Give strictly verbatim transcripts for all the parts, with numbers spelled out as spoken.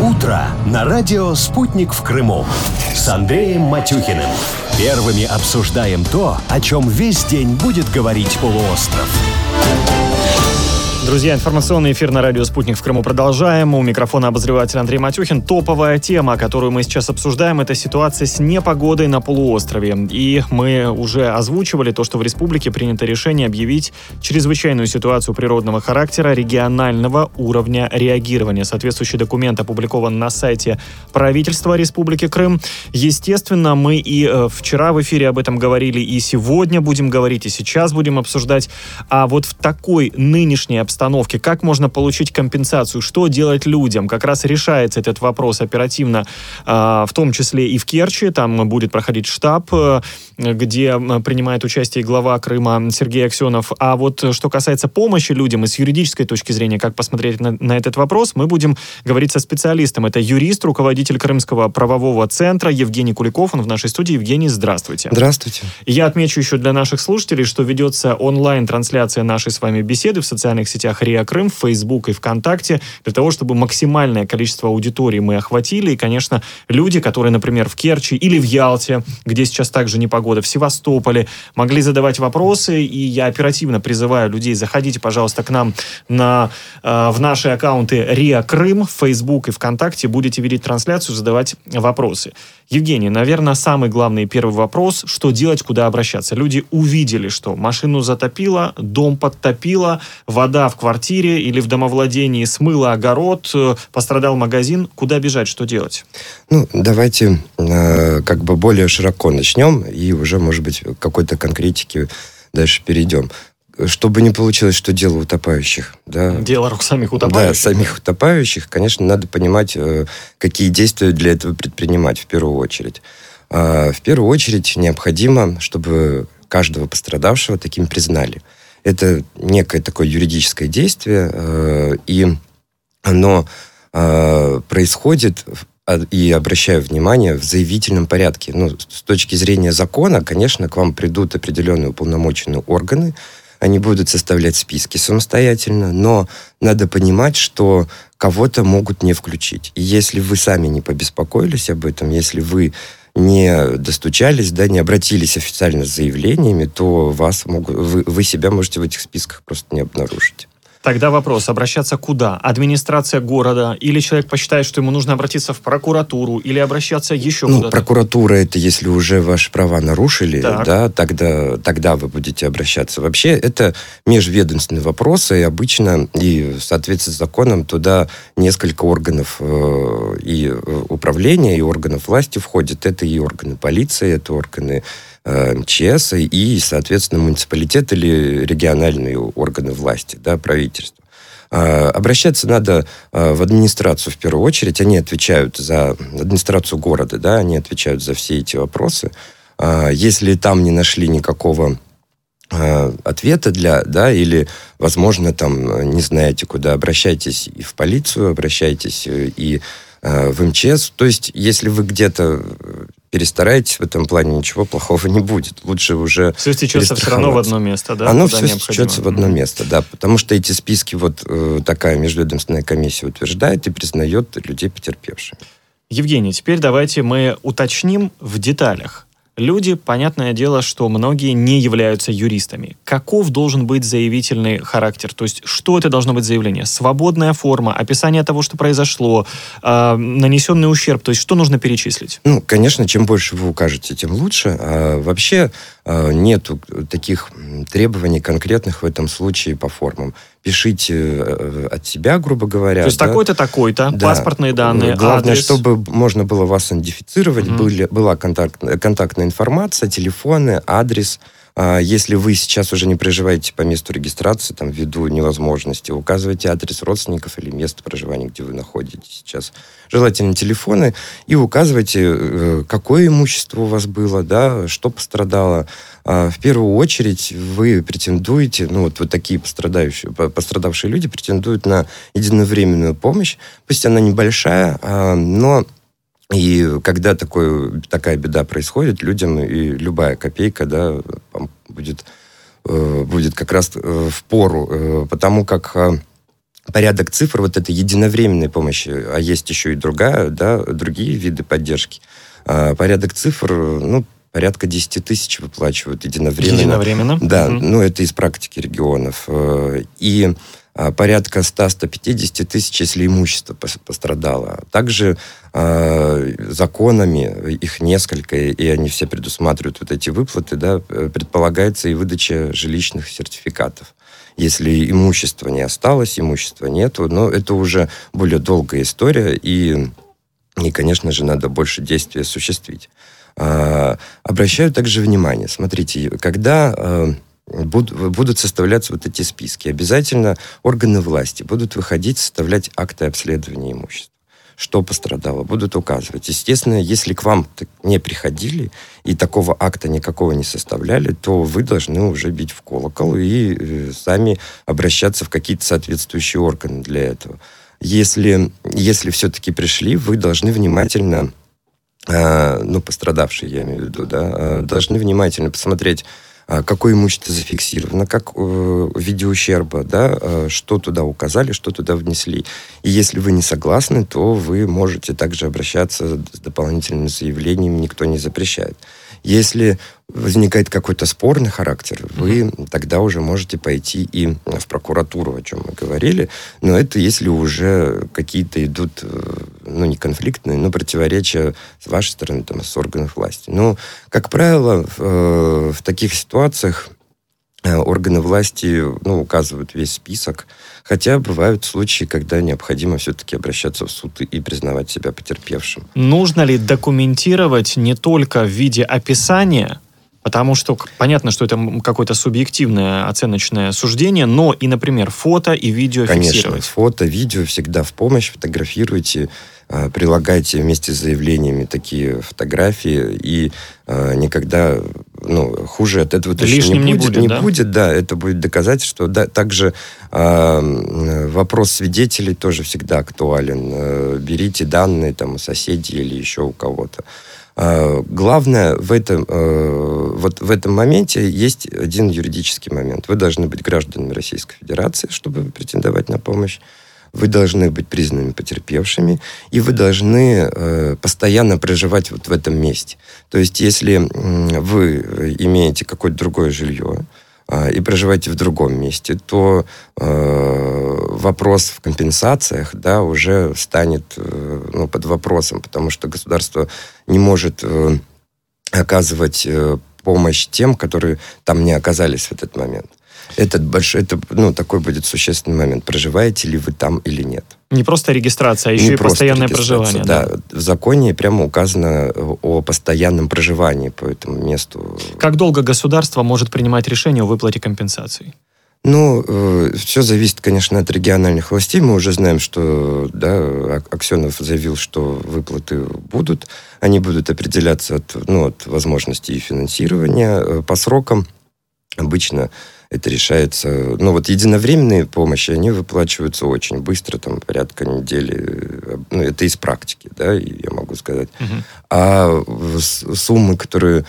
Утро на радио «Спутник» в Крыму с Андреем Матюхиным. Первыми обсуждаем то, о чем весь день будет говорить полуостров. Друзья, информационный эфир на радио «Спутник» в Крыму продолжаем. У микрофона обозреватель Андрей Матюхин. Топовая тема, которую мы сейчас обсуждаем, это ситуация с непогодой на полуострове. И мы уже озвучивали то, что в республике принято решение объявить чрезвычайную ситуацию природного характера регионального уровня реагирования. Соответствующий документ опубликован на сайте правительства Республики Крым. Естественно, мы и э, вчера в эфире об этом говорили, и сегодня будем говорить, и сейчас будем обсуждать. А вот в такой нынешней обстановке обстановке, как можно получить компенсацию, что делать людям. Как раз решается этот вопрос оперативно, э, в том числе и в Керчи. Там будет проходить штаб, э, где принимает участие глава Крыма Сергей Аксенов. А вот что касается помощи людям и с юридической точки зрения, как посмотреть на, на этот вопрос, мы будем говорить со специалистом. Это юрист, руководитель Крымского правового центра Евгений Куликов. Он в нашей студии. Евгений, здравствуйте. Здравствуйте. Я отмечу еще для наших слушателей, что ведется онлайн-трансляция нашей с вами беседы в социальных сетях РИА Крым, в Facebook и ВКонтакте, для того, чтобы максимальное количество аудитории мы охватили. И, конечно, люди, которые, например, в Керчи или в Ялте, где сейчас также непогода, в Севастополе, могли задавать вопросы. И я оперативно призываю людей, заходите, пожалуйста, к нам на, э, в наши аккаунты РИА Крым, в Facebook и ВКонтакте. Будете видеть трансляцию, задавать вопросы. Евгений, наверное, самый главный первый вопрос, что делать, куда обращаться. Люди увидели, что машину затопило, дом подтопило, вода в квартире или в домовладении смыла огород, пострадал магазин. Куда бежать, что делать? Ну, давайте э, как бы более широко начнем и уже, может быть, к какой-то конкретике дальше перейдем. Чтобы не получилось, что дело утопающих. Да, дело рук самих утопающих. Да, самих утопающих, конечно, надо понимать, какие действия для этого предпринимать в первую очередь. В первую очередь необходимо, чтобы каждого пострадавшего таким признали. Это некое такое юридическое действие, и оно происходит, и обращаю внимание, в заявительном порядке. Ну, с точки зрения закона, конечно, к вам придут определенные уполномоченные органы, они будут составлять списки самостоятельно, но надо понимать, что кого-то могут не включить. И если вы сами не побеспокоились об этом, если вы не достучались, да, не обратились официально с заявлениями, то вас могут, вы, вы себя можете в этих списках просто не обнаружить. Тогда вопрос, обращаться куда? Администрация города? Или человек посчитает, что ему нужно обратиться в прокуратуру? Или обращаться еще ну, куда-то? Прокуратура, это если уже ваши права нарушили, так. да, тогда, тогда вы будете обращаться. Вообще, это межведомственные вопросы, и обычно, и в соответствии с законом, туда несколько органов э, и управления, и органов власти входят. Это и органы полиции, это органы МЧС и, соответственно, муниципалитет или региональные органы власти, да, правительство. Обращаться надо в администрацию в первую очередь. Они отвечают за администрацию города, да, они отвечают за все эти вопросы. Если там не нашли никакого ответа для, да, или, возможно, там не знаете, куда, обращайтесь и в полицию, обращайтесь и в МЧС. То есть, если вы где-то перестараетесь в этом плане, ничего плохого не будет. Лучше уже все стечется все равно в одно место, да? Оно все стечется в одно место, да. Потому что эти списки вот э, такая межведомственная комиссия утверждает и признает людей потерпевшими. Евгений, теперь давайте мы уточним в деталях. Люди, понятное дело, что многие не являются юристами. Каков должен быть заявительный характер? То есть, что это должно быть заявление? Свободная форма, описание того, что произошло, э, нанесенный ущерб. То есть, что нужно перечислить? Ну, конечно, чем больше вы укажете, тем лучше. А вообще э, нету таких требований конкретных в этом случае по формам. Пишите э, от себя, грубо говоря. То есть, да? такой-то, такой-то, да. Паспортные данные, Главное, адрес. чтобы можно было вас идентифицировать, mm-hmm. были, была контакт, контактная информация, телефоны, адрес. Если вы сейчас уже не проживаете по месту регистрации, там, ввиду невозможности, указывайте адрес родственников или место проживания, где вы находитесь сейчас. Желательно телефоны, и указывайте, какое имущество у вас было, да, что пострадало. В первую очередь вы претендуете, ну, вот, вот такие пострадающие, пострадавшие люди претендуют на единовременную помощь. Пусть она небольшая, но... И когда такой, такая беда происходит, людям и любая копейка, да, будет, будет как раз в пору, потому как порядок цифр, вот это единовременной помощи, а есть еще и другая, да, другие виды поддержки. А, порядок цифр, ну, порядка десять тысяч выплачивают единовременно. Единовременно? Да, угу. ну, это из практики регионов. И порядка сто - сто пятьдесят тысяч, если имущество пострадало. Также э, законами, их несколько, и они все предусматривают вот эти выплаты, да, предполагается и выдача жилищных сертификатов. Если имущества не осталось, имущества нету, но это уже более долгая история, и, и конечно же, надо больше действий осуществить. Э, обращаю также внимание, смотрите, когда... Э, будут составляться вот эти списки. Обязательно органы власти будут выходить, составлять акты обследования имущества. Что пострадало, будут указывать. Естественно, если к вам не приходили и такого акта никакого не составляли, то вы должны уже бить в колокол и сами обращаться в какие-то соответствующие органы для этого. Если, если все-таки пришли, вы должны внимательно, ну, пострадавшие, я имею в виду, да, должны внимательно посмотреть, какое имущество зафиксировано, как в виде ущерба, да, что туда указали, что туда внесли. И если вы не согласны, то вы можете также обращаться с дополнительными заявлениями, никто не запрещает. Если возникает какой-то спорный характер, вы mm-hmm. тогда уже можете пойти и в прокуратуру, о чем мы говорили, но это если уже какие-то идут, ну, не конфликтные, но противоречия с вашей стороны, там, с органов власти. Но, как правило, в, в таких ситуациях органы власти, ну, указывают весь список, хотя бывают случаи, когда необходимо все-таки обращаться в суд и признавать себя потерпевшим. Нужно ли документировать не только в виде описания, потому что понятно, что это какое-то субъективное оценочное суждение, но и, например, фото и видео Конечно, фиксировать? Конечно, фото, видео всегда в помощь, фотографируйте, прилагайте вместе с заявлениями такие фотографии, и никогда, ну, хуже от этого точно Лишним не будет. Не будет, не да? будет, да, это будет доказательство. Да, также э, вопрос свидетелей тоже всегда актуален. Э, берите данные там у соседей или еще у кого-то. Э, главное в этом, э, вот в этом моменте есть один юридический момент. Вы должны быть гражданами Российской Федерации, чтобы претендовать на помощь. Вы должны быть признанными потерпевшими, и вы должны э, постоянно проживать вот в этом месте. То есть, если э, вы имеете какое-то другое жилье э, и проживаете в другом месте, то э, вопрос в компенсациях, да, уже станет э, ну, под вопросом, потому что государство не может э, оказывать э, помощь тем, которые там не оказались в этот момент. Это, большой, это ну, такой будет существенный момент. Проживаете ли вы там или нет? Не просто регистрация, а еще Не и постоянное проживание. Да. да, в законе прямо указано о постоянном проживании по этому месту. Как долго государство может принимать решение о выплате компенсаций? Ну, э, все зависит, конечно, от региональных властей. Мы уже знаем, что, да, Аксенов заявил, что выплаты будут. Они будут определяться от, ну, от возможностей финансирования по срокам. Обычно это решается... Ну, вот единовременные помощи, они выплачиваются очень быстро, там, порядка недели. Ну, это из практики, да, я могу сказать. Uh-huh. А суммы, которые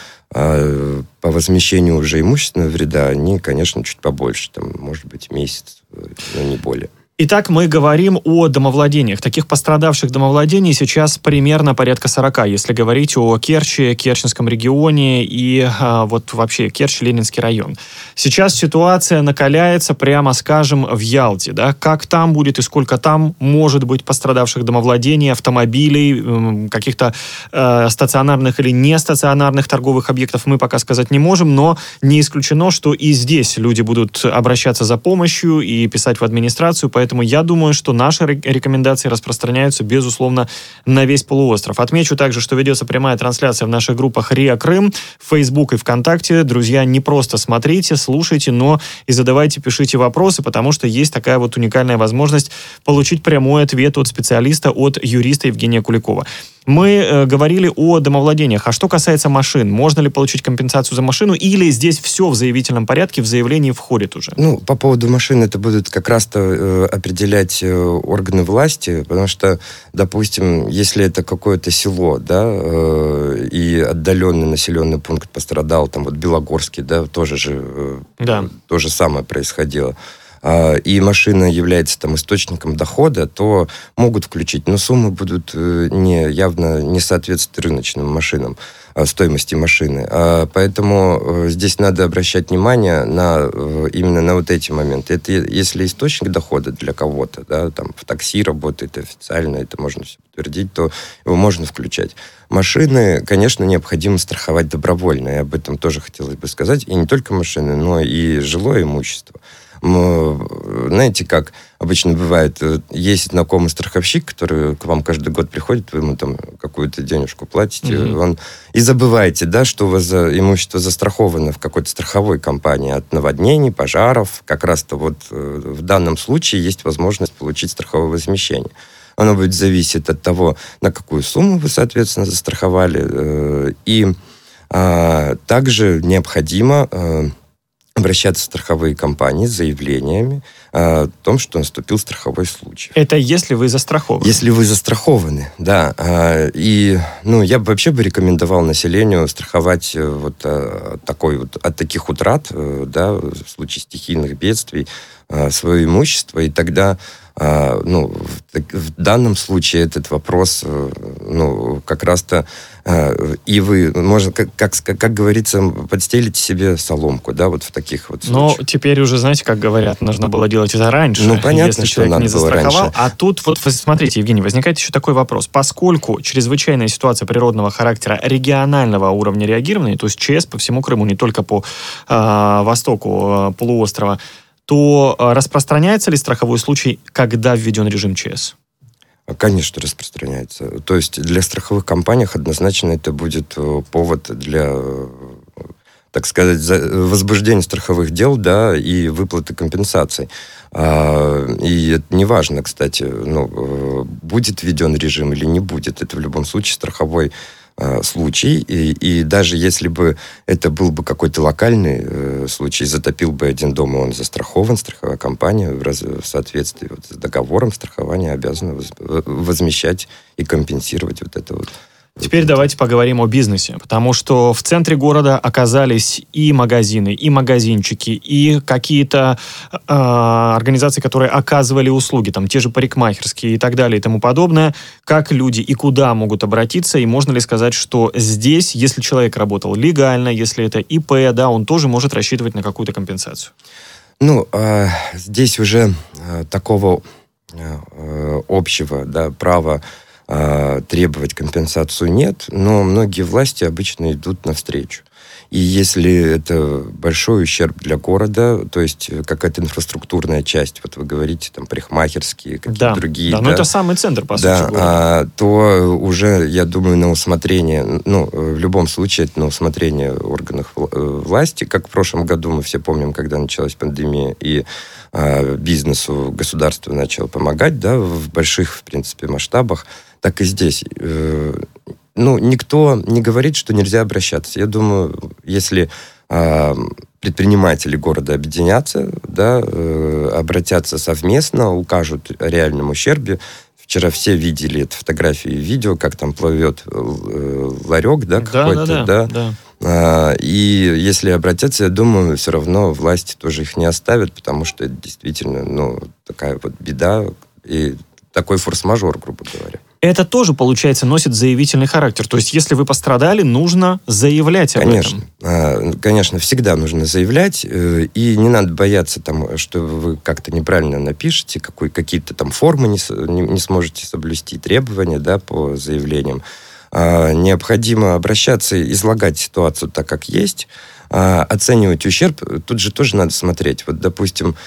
а, по возмещению уже имущественного вреда, они, конечно, чуть побольше. Там, может быть, месяц, но не более. Итак, мы говорим о домовладениях. Таких пострадавших домовладений сейчас примерно порядка сорока, если говорить о Керчи, Керченском регионе и а, вот вообще Керчь, Ленинский район. Сейчас ситуация накаляется, прямо скажем, в Ялте. Да? Как там будет и сколько там может быть пострадавших домовладений, автомобилей, каких-то э, стационарных или нестационарных торговых объектов, мы пока сказать не можем, но не исключено, что и здесь люди будут обращаться за помощью и писать в администрацию, поэтому Поэтому я думаю, что наши рекомендации распространяются, безусловно, на весь полуостров. Отмечу также, что ведется прямая трансляция в наших группах РИА Крым, Facebook и ВКонтакте. Друзья, не просто смотрите, слушайте, но и задавайте, пишите вопросы, потому что есть такая вот уникальная возможность получить прямой ответ от специалиста, от юриста Евгения Куликова. Мы э, говорили о домовладениях. А что касается машин, можно ли получить компенсацию за машину, или здесь все в заявительном порядке, в заявлении входит уже? Ну, по поводу машин это будут как раз-то э, определять э, органы власти, потому что, допустим, если это какое-то село, да, э, и отдаленный населенный пункт пострадал, там вот Белогорский, да, тоже же э, да. то же самое происходило. и машина является там источником дохода, то могут включить. Но суммы будут не, явно не соответствовать рыночным машинам, стоимости машины. Поэтому здесь надо обращать внимание на, именно на вот эти моменты. Это если источник дохода для кого-то, да, там в такси работает официально, это можно все подтвердить, то его можно включать. Машины, конечно, необходимо страховать добровольно, и об этом тоже хотелось бы сказать. И не только машины, но и жилое имущество. Знаете, как обычно бывает, есть знакомый страховщик, который к вам каждый год приходит, вы ему там какую-то денежку платите, mm-hmm. он, и забываете, да, что у вас за, имущество застраховано в какой-то страховой компании от наводнений, пожаров. Как раз-то вот в данном случае есть возможность получить страховое возмещение. Оно будет зависеть от того, на какую сумму вы, соответственно, застраховали. И а, также необходимо а, обращаться в страховые компании с заявлениями о том, что наступил страховой случай. Это если вы застрахованы? Если вы застрахованы, да. И ну, я бы вообще бы рекомендовал населению страховать вот такой вот, от таких утрат, да, в случае стихийных бедствий, свое имущество, и тогда ну, в, в данном случае этот вопрос ну, как раз-то и вы, можно, как, как, как говорится, подстелите себе соломку, да, вот в таких вот случаях. Но теперь уже, знаете, как говорят, нужно было делать это раньше, ну, понятно, если что человек надо не застраховал. раньше. А тут, вот, смотрите, Евгений, возникает еще такой вопрос. Поскольку чрезвычайная ситуация природного характера регионального уровня реагирования, то есть ЧС по всему Крыму, не только по э, востоку э, полуострова, то э, распространяется ли страховой случай, когда введен режим ЧС? Конечно, распространяется. То есть для страховых компаний однозначно это будет повод для, так сказать, возбуждения страховых дел, да, и выплаты компенсаций. И это не важно, кстати, ну, будет введен режим или не будет. Это в любом случае страховой случай, и, и даже если бы это был бы какой-то локальный э, случай, затопил бы один дом, и он застрахован, страховая компания в, раз, в соответствии вот с договором страхования обязана воз, возмещать и компенсировать вот это вот. Теперь вот давайте это. поговорим о бизнесе, потому что в центре города оказались и магазины, и магазинчики, и какие-то э, организации, которые оказывали услуги, там те же парикмахерские и так далее и тому подобное. Как люди и куда могут обратиться, и можно ли сказать, что здесь, если человек работал легально, если это ИП, да, он тоже может рассчитывать на какую-то компенсацию? Ну, э, здесь уже э, такого э, общего, да, права требовать компенсацию нет, но многие власти обычно идут навстречу. И если это большой ущерб для города, то есть какая-то инфраструктурная часть, вот вы говорите, там, парикмахерские, какие-то да, другие. Да, да, но это самый центр, по да, сути, города. А, то уже, я думаю, на усмотрение, ну, в любом случае, это на усмотрение органов власти, как в прошлом году, мы все помним, когда началась пандемия, и а, бизнесу государство начало помогать, да, в больших, в принципе, масштабах, так и здесь. Ну, никто не говорит, что нельзя обращаться. Я думаю, если э, предприниматели города объединятся, да, э, обратятся совместно, укажут о реальном ущербе. Вчера все видели это фотографии и видео, как там плывет э, ларек, да, какой-то, да. да, да. да. И если обратятся, я думаю, все равно власти тоже их не оставят, потому что это действительно, ну, такая вот беда и такой форс-мажор, грубо говоря. Это тоже, получается, носит заявительный характер. То есть, если вы пострадали, нужно заявлять об конечно, этом. Конечно, всегда нужно заявлять. И не надо бояться, там, что вы как-то неправильно напишете, какой, какие-то там формы не, не, не сможете соблюсти, требования, да, по заявлениям. Необходимо обращаться, излагать ситуацию так, как есть, оценивать ущерб. Тут же тоже надо смотреть. Вот, допустим,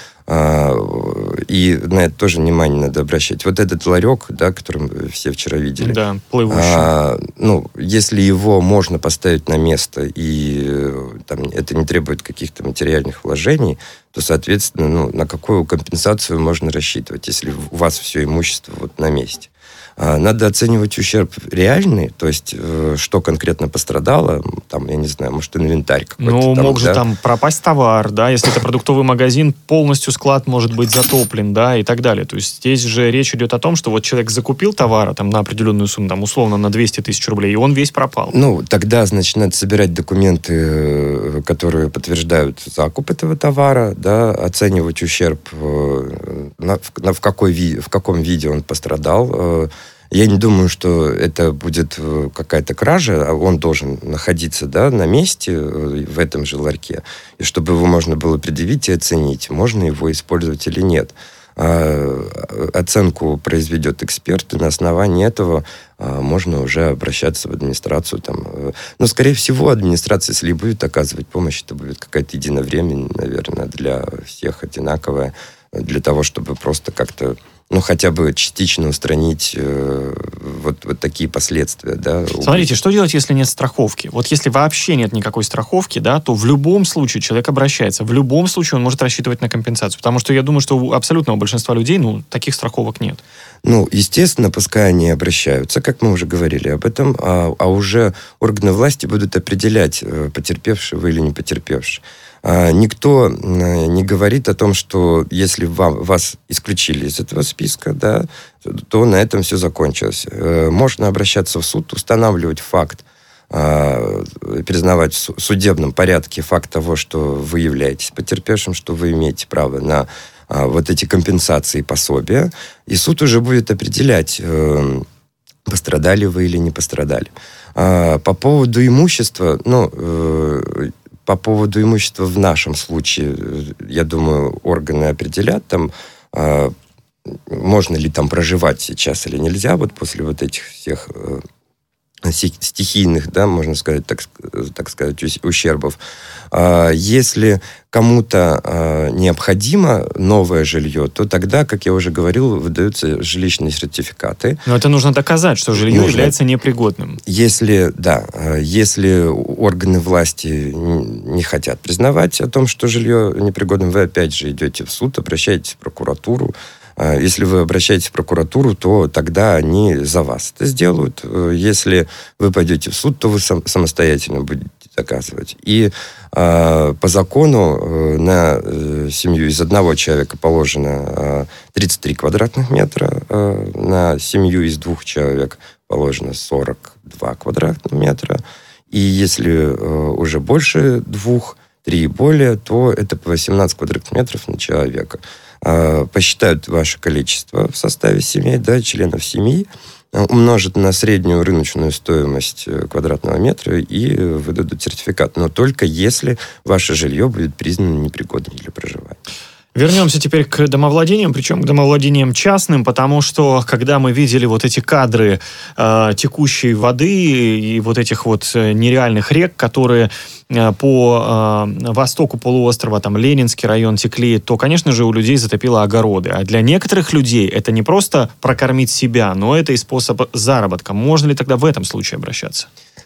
и на это тоже внимание надо обращать. Вот этот ларек, да, который мы все вчера видели. Да, плывущий. А, ну, если его можно поставить на место, и там, это не требует каких-то материальных вложений, то, соответственно, ну, на какую компенсацию можно рассчитывать, если у вас все имущество вот на месте. Надо оценивать ущерб реальный, то есть что конкретно пострадало, там, я не знаю, может, инвентарь какой-то. Ну, там, мог же да? там пропасть товар, да, если это продуктовый магазин, полностью склад может быть затоплен, да, и так далее. То есть здесь же речь идет о том, что вот человек закупил товара там на определенную сумму, там, условно, на двести тысяч рублей, и он весь пропал. Ну, тогда, значит, надо собирать документы, которые подтверждают закуп этого товара, да, оценивать ущерб, на, на, в, какой, в каком виде он пострадал. Я не думаю, что это будет какая-то кража, а он должен находиться, да, на месте в этом же ларьке, и чтобы его можно было предъявить и оценить, можно его использовать или нет. Оценку произведет эксперт, и на основании этого можно уже обращаться в администрацию. Там. Но, скорее всего, администрация, если будет оказывать помощь, это будет какая-то единовременная, наверное, для всех одинаковая, для того, чтобы просто как-то, ну, хотя бы частично устранить э, вот, вот такие последствия, да. Смотрите, что делать, если нет страховки? Вот если вообще нет никакой страховки, да, то в любом случае человек обращается, в любом случае он может рассчитывать на компенсацию, потому что я думаю, что у абсолютного большинства людей, ну, таких страховок нет. Ну, естественно, пускай они обращаются, как мы уже говорили об этом, а, а уже органы власти будут определять, потерпевшего или не потерпевшего. Никто не говорит о том, что если вам, вас исключили из этого списка, да, то на этом все закончилось. Можно обращаться в суд, устанавливать факт, признавать в судебном порядке факт того, что вы являетесь потерпевшим, что вы имеете право на вот эти компенсации и пособия, и суд уже будет определять, пострадали вы или не пострадали. По поводу имущества, ну, по поводу имущества в нашем случае, я думаю, органы определят, там, э, можно ли там проживать сейчас или нельзя, вот после вот этих всех э, стихийных, да, можно сказать, так, так сказать, ущербов. Э, если кому-то э, необходимо новое жилье, то тогда, как я уже говорил, выдаются жилищные сертификаты. Но это нужно доказать, что жилье нужно, является непригодным. Если, да, если органы власти не хотят признавать о том, что жилье непригодным, вы опять же идете в суд, обращаетесь в прокуратуру. Если вы обращаетесь в прокуратуру, то тогда они за вас это сделают. Если вы пойдете в суд, то вы сам, самостоятельно будете доказывать. И э, по закону э, на э, семью из одного человека положено э, тридцать три квадратных метра, э, на семью из двух человек положено сорок два квадратных метра. И если э, уже больше двух, три и более, то это по восемнадцать квадратных метров на человека. Э, посчитают ваше количество в составе семьи, да, членов семьи, умножат на среднюю рыночную стоимость квадратного метра и выдадут сертификат. Но только если ваше жилье будет признано непригодным для проживания. Вернемся теперь к домовладениям, причем к домовладениям частным, потому что, когда мы видели вот эти кадры э, текущей воды и вот этих вот нереальных рек, которые э, по э, востоку полуострова, там, Ленинский район текли, то, конечно же, у людей затопило огороды. А для некоторых людей это не просто прокормить себя, но это и способ заработка. Можно ли тогда в этом случае обращаться?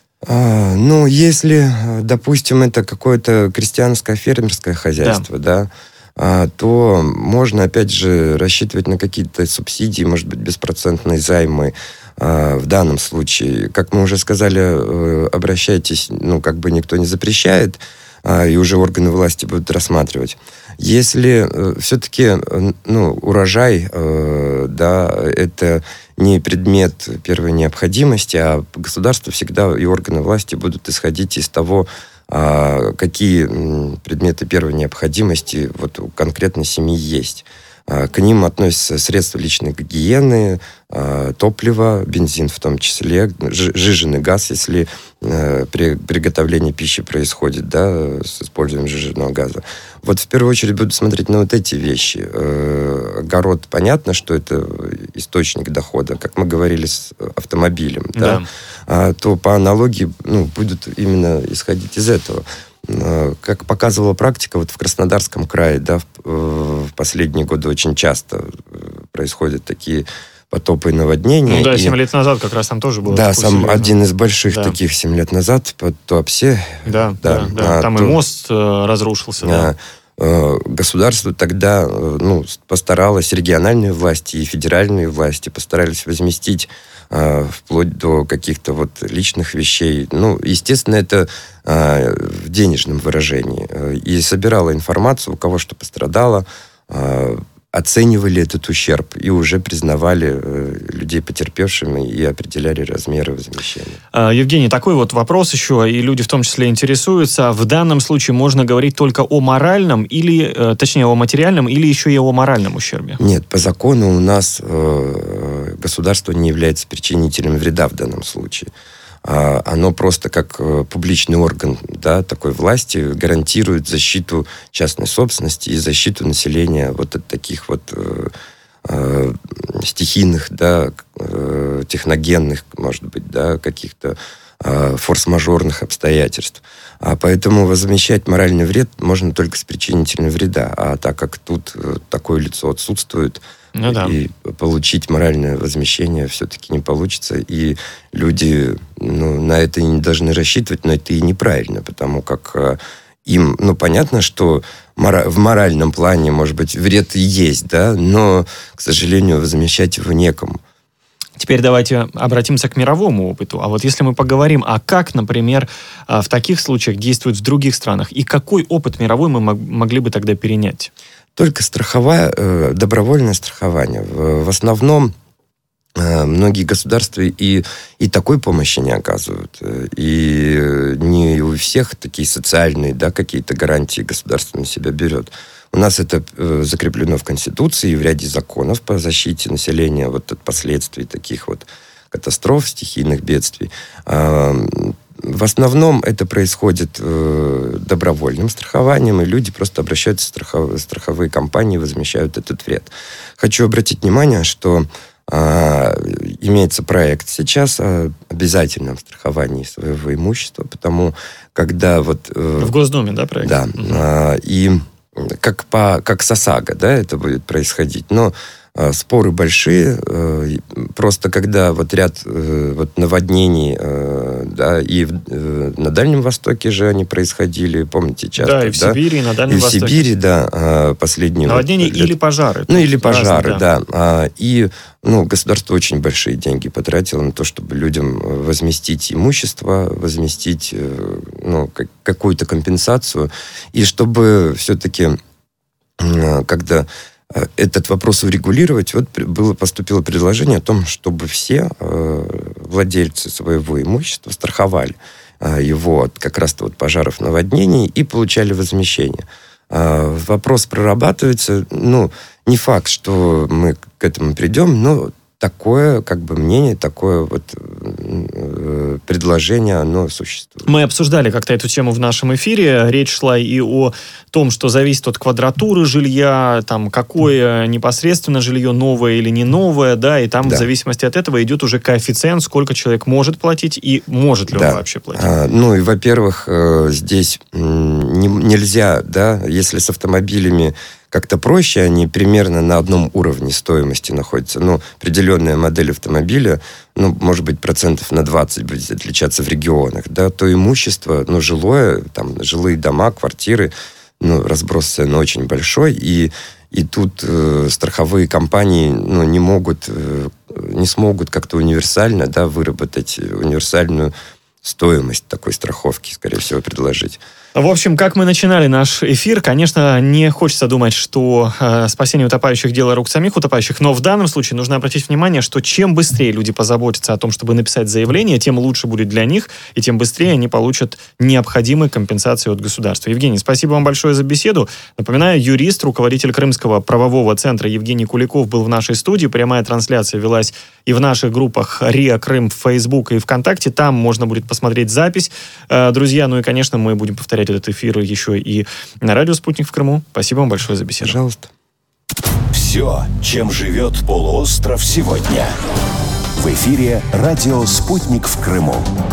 А, ну, если, допустим, это какое-то крестьянское фермерское хозяйство, да, да то можно, опять же, рассчитывать на какие-то субсидии, может быть, беспроцентные займы. В данном случае, как мы уже сказали, обращайтесь, ну, как бы никто не запрещает, и уже органы власти будут рассматривать. Если все-таки, ну, урожай, да, это не предмет первой необходимости, а государство всегда и органы власти будут исходить из того, какие предметы первой необходимости вот у конкретной семьи есть. К ним относятся средства личной гигиены, топливо, бензин в том числе, сжиженный газ, если при приготовлении пищи происходит, да, с использованием сжиженного газа. Вот в первую очередь буду смотреть на вот эти вещи. Огород, понятно, что это источник дохода, как мы говорили с автомобилем, да, да? То по аналогии, ну, будут именно исходить из этого. Как показывала практика, вот в Краснодарском крае, да, в, в последние годы очень часто происходят такие потопы и наводнения. Ну да, семь и... лет назад как раз там тоже было. Да, сам серьезно. Один из больших да. таких семь лет назад, по Туапсе. Да, да, да, да. Там то... и мост э, разрушился. Да. государство тогда ну, постаралось, региональные власти и федеральные власти постарались возместить вплоть до каких-то вот личных вещей. Ну, естественно, это в денежном выражении. И собирала информацию, у кого что пострадало, оценивали этот ущерб и уже признавали э, людей потерпевшими и определяли размеры возмещения. Евгений, такой вот вопрос еще, и люди в том числе интересуются. В данном случае можно говорить только о моральном, или, э, точнее, о материальном, или еще и о моральном ущербе? Нет, по закону у нас э, государство не является причинителем вреда в данном случае. Оно просто как публичный орган, да, такой власти гарантирует защиту частной собственности и защиту населения вот от таких вот э, э, стихийных, да, э, техногенных, может быть, да, каких-то э, форс-мажорных обстоятельств. А поэтому возмещать моральный вред можно только с причинителем вреда. А так как тут такое лицо отсутствует, ну, да. И получить моральное возмещение все-таки не получится. И люди ну, на это не должны рассчитывать, но это и неправильно, потому как им, ну, понятно, что мора- в моральном плане, может быть, вред и есть, да, но, к сожалению, возмещать его некому. Теперь давайте обратимся к мировому опыту. А вот если мы поговорим, а как, например, в таких случаях действуют в других странах, и какой опыт мировой мы могли бы тогда перенять? Только страховая, добровольное страхование. В основном многие государства и, и такой помощи не оказывают. И не у всех такие социальные, да, какие-то гарантии государство на себя берет. У нас это закреплено в Конституции и в ряде законов по защите населения вот от последствий таких вот катастроф, стихийных бедствий. В основном это происходит э, добровольным страхованием, и люди просто обращаются в страхов... страховые компании, возмещают этот вред. Хочу обратить внимание, что э, имеется проект сейчас о обязательном страховании своего имущества, потому когда вот... Э, в Госдуме, да, проект? Да. Угу. Э, и как, по, как с ОСАГО, да, это будет происходить, но споры большие, просто когда вот ряд вот наводнений, да, и на Дальнем Востоке же они происходили, помните, часто. Да, и в да? Сибири, и на Дальнем и Востоке. И в Сибири, да, последние... Наводнения вот, или пожары. Ну, или пожары, разные, да. да. И, ну, государство очень большие деньги потратило на то, чтобы людям возместить имущество, возместить, ну, какую-то компенсацию, и чтобы все-таки, когда... этот вопрос урегулировать, вот было, поступило предложение о том, чтобы все э, владельцы своего имущества страховали э, его от как раз-то вот пожаров, наводнений и получали возмещение. Э, вопрос прорабатывается. Ну, не факт, что мы к этому придем, но такое, как бы, мнение, такое вот э, предложение, оно существует. Мы обсуждали как-то эту тему в нашем эфире. Речь шла и о том, что зависит от квадратуры жилья, там, какое непосредственно жилье, новое или не новое, да, и там да. в зависимости от этого идет уже коэффициент, сколько человек может платить и может ли да. он вообще платить. А, ну, и, во-первых, э, здесь э, не, нельзя, да, если с автомобилями как-то проще, они примерно на одном уровне стоимости находятся. Ну, определенная модель автомобиля, ну, может быть, процентов на двадцать будет отличаться в регионах, да, то имущество, ну, жилое, там, жилые дома, квартиры, ну, разброс цен очень большой, и, и тут э, страховые компании, ну, не могут, э, не смогут как-то универсально, да, выработать универсальную стоимость такой страховки, скорее всего, предложить. В общем, как мы начинали наш эфир, конечно, не хочется думать, что э, спасение утопающих – дело рук самих утопающих, но в данном случае нужно обратить внимание, что чем быстрее люди позаботятся о том, чтобы написать заявление, тем лучше будет для них, и тем быстрее они получат необходимые компенсации от государства. Евгений, спасибо вам большое за беседу. Напоминаю, юрист, руководитель Крымского правового центра Евгений Куликов был в нашей студии. Прямая трансляция велась и в наших группах РИА Крым в Facebook и ВКонтакте. Там можно будет посмотреть запись. Э, друзья, ну и, конечно, мы будем повторять этот эфир еще и на радио «Спутник» в Крыму. Спасибо вам большое за беседу. Пожалуйста. Все, чем живет полуостров сегодня. В эфире радио «Спутник» в Крыму.